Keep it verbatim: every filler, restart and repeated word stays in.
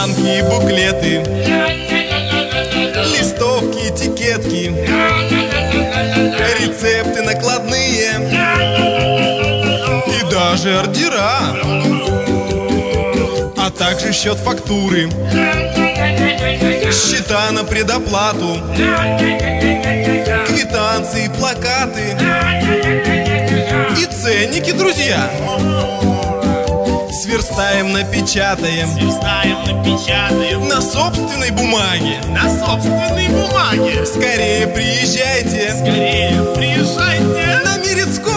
бланки и буклеты, листовки, этикетки, рецепты накладные и даже ордера, а также счет фактуры, счета на предоплату, квитанции, плакаты и ценники, друзья. Сверстаем, напечатаем, Сверстаем, напечатаем на собственной бумаге. на собственной бумаге. Скорее приезжайте Скорее приезжайте на Мирицкую